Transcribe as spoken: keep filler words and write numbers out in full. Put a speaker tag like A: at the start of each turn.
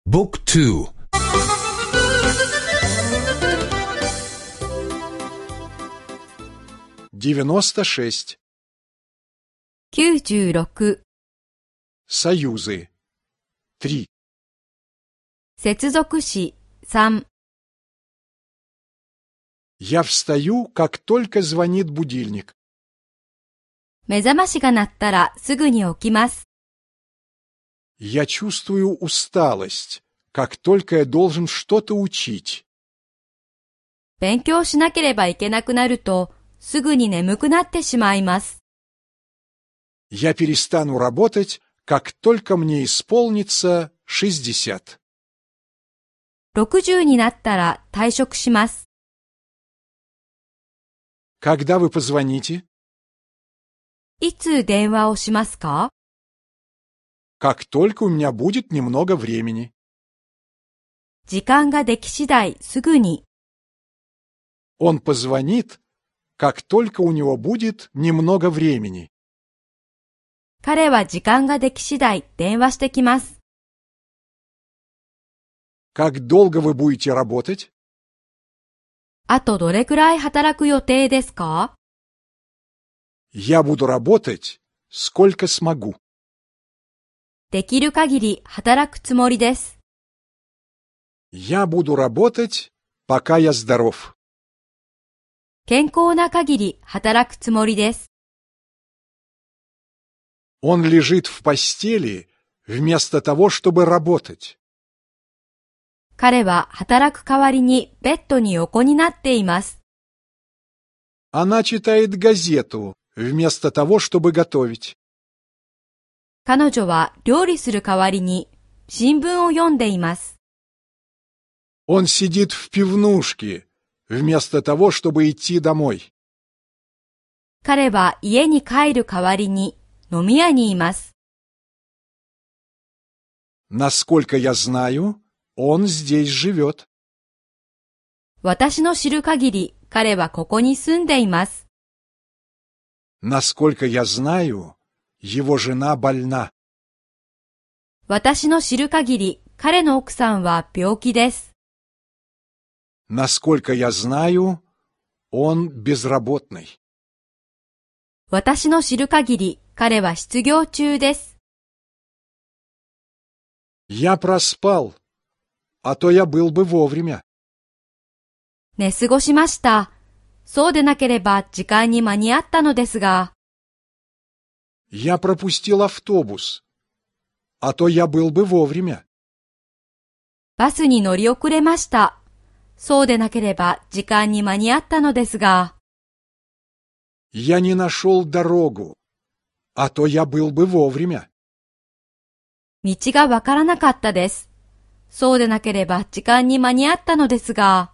A: บุ๊กทู
B: девяносто шесть.
C: きゅうじゅうろく
B: Союзы. три.
C: 接続詞さん
B: Я встаю, как только звонит будильник.
C: 目覚ましが鳴ったらすぐに起きます。
B: Я чувствую усталость, как только я должен что-то учить.
C: 勉強しなければいけなくなるとすぐに眠くなってしまいます。
B: Я перестану работать, как только мне исполнится шестьдесят.
C: ろくじゅうになったら退職します。
B: Когда вы позвоните?
C: いつ電話をしますか？
B: Как только у меня будет немного времени.
C: 時間ができ次第すぐに。
B: Он позвонит, как только у него будет немного времени.
C: 彼は時間ができ次第電話してきます。
B: Как долго вы будете работать?
C: あとどれくらい働く予定ですか？
B: Я буду работать, сколько смогу.
C: できる限り働くつもりです。
B: Я буду работать, пока я здоров.
C: 健康な限り働くつもりです。
B: Он лежит в постели, вместо того, чтобы работать.
C: 彼は働く代わりにベッドに横になっています。
B: Она читает газету, вместо того, чтобы готовить.
C: 彼女は料理する代わりに新聞を読んでいます。
B: Он сидит в пивнушке, вместо того, чтобы идти домой.
C: 彼は家に帰る代わりに飲み屋にいます。
B: Насколько я знаю, он здесь живет.
C: 私の知る限り彼はここに住んでいます。
B: Насколько я знаю, его жена больна.
C: 私の知る限り彼の奥さんは病気です。
B: Насколько я знаю, он безработный.
C: 私の知る限り彼は失業中です。
B: Я проспал, а то я был бы вовремя.
C: 寝過ごしました。そうでなければ時間に間に合ったのですが。
B: Я пропустил автобус, а то я был бы вовремя.
C: バスに乗り遅れました。そうでなければ時間に間に合ったのですが。
B: Я не нашел дорогу, а то я был бы вовремя.
C: 道がわからなかったです。そうでなければ時間に間に合ったのですが。